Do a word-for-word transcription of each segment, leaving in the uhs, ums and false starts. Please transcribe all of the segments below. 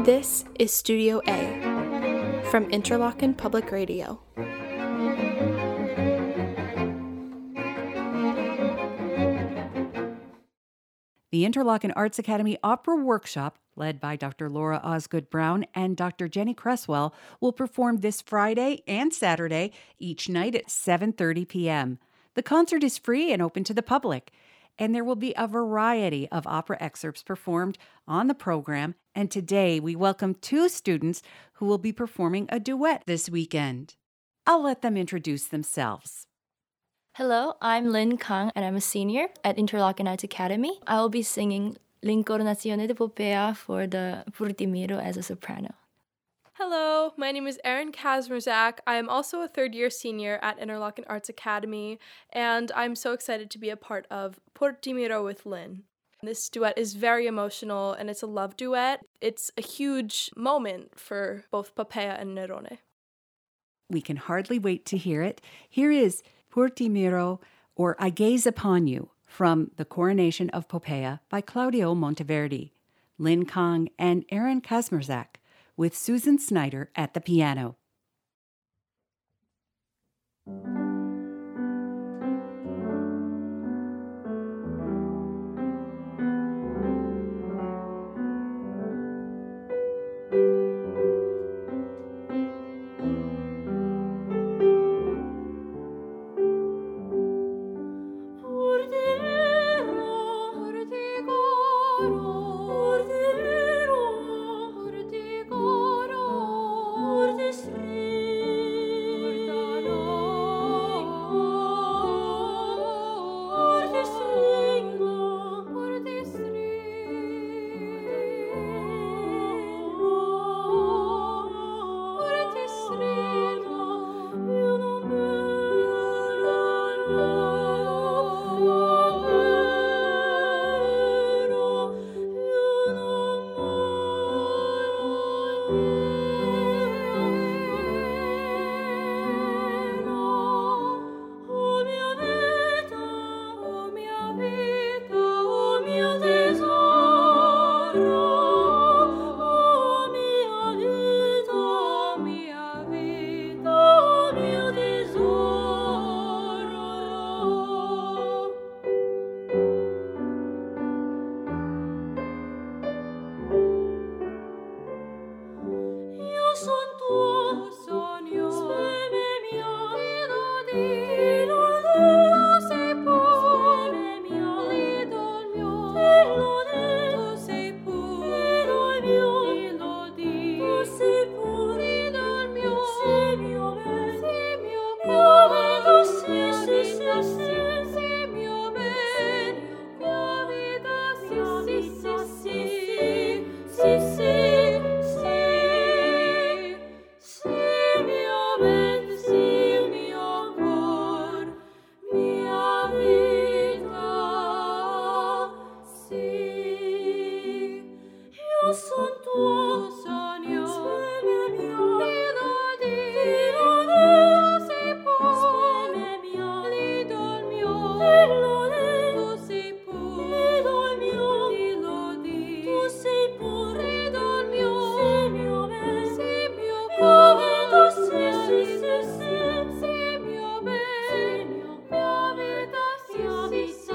This is Studio A from Interlochen Public Radio. The Interlochen Arts Academy Opera Workshop, led by Doctor Laura Osgood Brown and Doctor Jenny Cresswell, will perform this Friday and Saturday, each night at seven thirty p.m. The concert is free and open to the public, and there will be a variety of opera excerpts performed on the program, and today we welcome two students who will be performing a duet this weekend. I'll let them introduce themselves. Hello, I'm Lynn Kang, and I'm a senior at Interlochen Arts Academy. I will be singing L'Incoronazione di Poppea for the Pur di Miro as a soprano. Hello, my name is Erin Kazmerzak. I am also a third-year senior at Interlochen Arts Academy, and I'm so excited to be a part of Pur di Miro with Lynn. This duet is very emotional, and it's a love duet. It's a huge moment for both Poppea and Nerone. We can hardly wait to hear it. Here is Pur di Miro, or I Gaze Upon You, from The Coronation of Poppea by Claudio Monteverdi, Lynn Kang and Erin Kazmerzak, with Susan Snyder at the piano.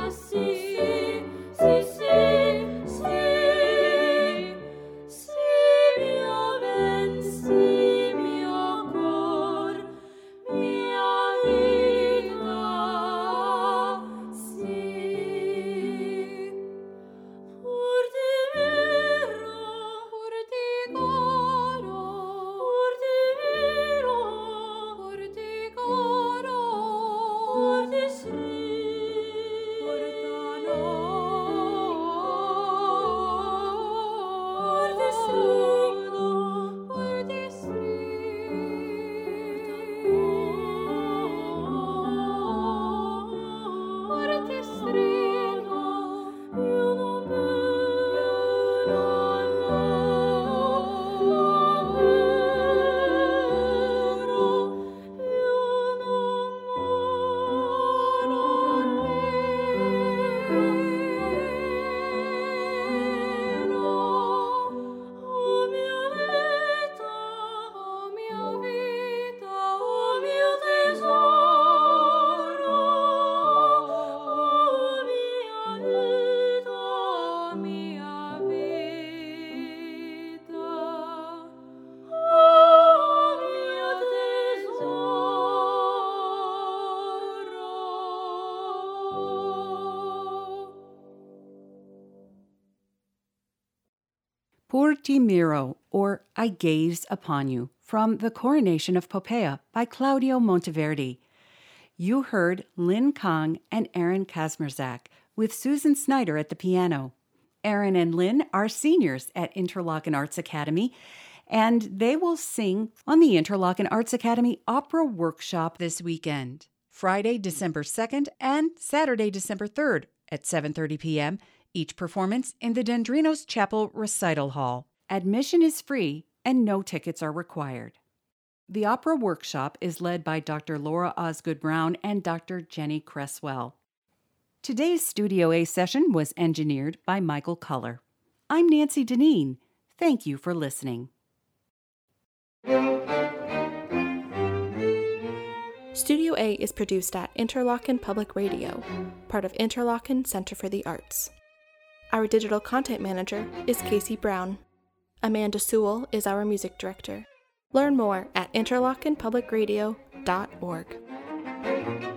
See Por Ti Miro, or I Gaze Upon You, from The Coronation of Poppea by Claudio Monteverdi. You heard Lynn Kang and Aaron Kazmierzak with Susan Snyder at the piano. Aaron and Lynn are seniors at Interlochen Arts Academy, and they will sing on the Interlochen Arts Academy Opera Workshop this weekend, Friday, December second and Saturday, December third at seven thirty p.m., each performance in the Dendrinos Chapel Recital Hall. Admission is free and no tickets are required. The opera workshop is led by Doctor Laura Osgood Brown and Doctor Jenny Cresswell. Today's Studio A session was engineered by Michael Culler. I'm Nancy Deneen. Thank you for listening. Studio A is produced at Interlochen Public Radio, part of Interlochen Center for the Arts. Our digital content manager is Casey Brown. Amanda Sewell is our music director. Learn more at interlochen public radio dot org.